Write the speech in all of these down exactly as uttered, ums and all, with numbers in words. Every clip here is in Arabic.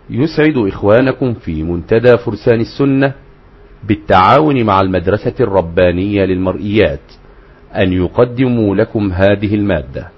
يسعد إخوانكم في منتدى فرسان السنة بالتعاون مع المدرسة الربانية للمرئيات أن يقدموا لكم هذه المادة.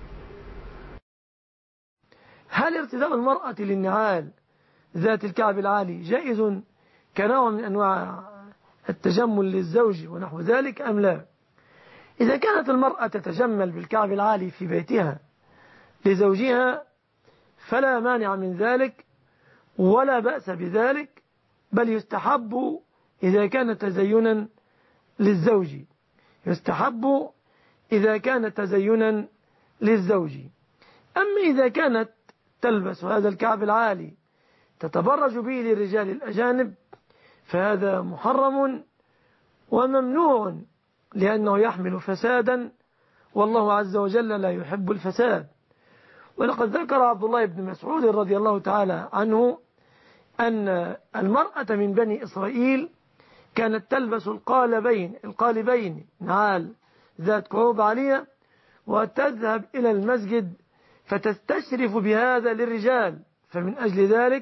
هل ارتداء المرأة للنعال ذات الكعب العالي جائز كنوع من أنواع التجمل للزوج ونحو ذلك أم لا؟ إذا كانت المرأة تتجمل بالكعب العالي في بيتها لزوجها فلا مانع من ذلك ولا بأس بذلك، بل يستحب إذا كان تزينا للزوج يستحب إذا كان تزينا للزوج. أما إذا كانت تلبس هذا الكعب العالي تتبرج به للرجال الأجانب فهذا محرم وممنوع لأنه يحمل فسادا، والله عز وجل لا يحب الفساد. ولقد ذكر عبد الله بن مسعود رضي الله تعالى عنه أن المرأة من بني إسرائيل كانت تلبس القالبين القالبين نعال ذات كعوب عالية وتذهب إلى المسجد فتستشرف بهذا للرجال، فمن أجل ذلك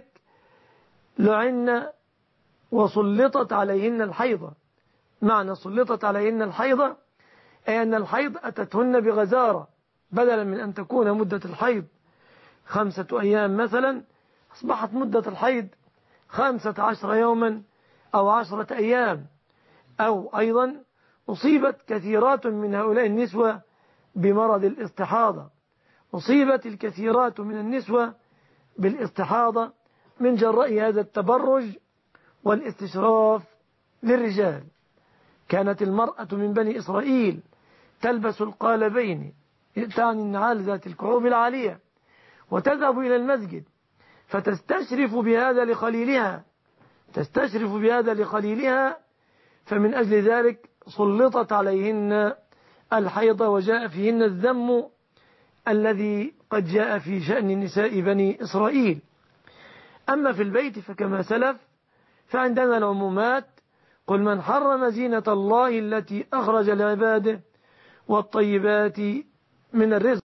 لعن وسلطت عليهن الحيضة. معنى سلطت عليهن الحيضة أي أن الحيض أتتهن بغزارة، بدلا من أن تكون مدة الحيض خمسة أيام مثلا أصبحت مدة الحيض خمسة عشر يوما أو عشرة أيام. أو أيضا أصيبت كثيرات من هؤلاء النسوة بمرض الاستحاضة، أصيبت الكثيرات من النسوة بالاستحاضة من جراء هذا التبرج والاستشراف للرجال. كانت المرأة من بني إسرائيل تلبس القالبين تعني النعال ذات الكعوب العالية وتذهب إلى المسجد فتستشرف بهذا لخليلها تستشرف بهذا لخليلها فمن أجل ذلك سلطت عليهن الحيض وجاء فيهن الذم الذي قد جاء في شأن نساء بني إسرائيل. أما في البيت فكما سلف فعندنا العمومات: قل من حرم زينة الله التي أخرج لعباده والطيبات من الرزق.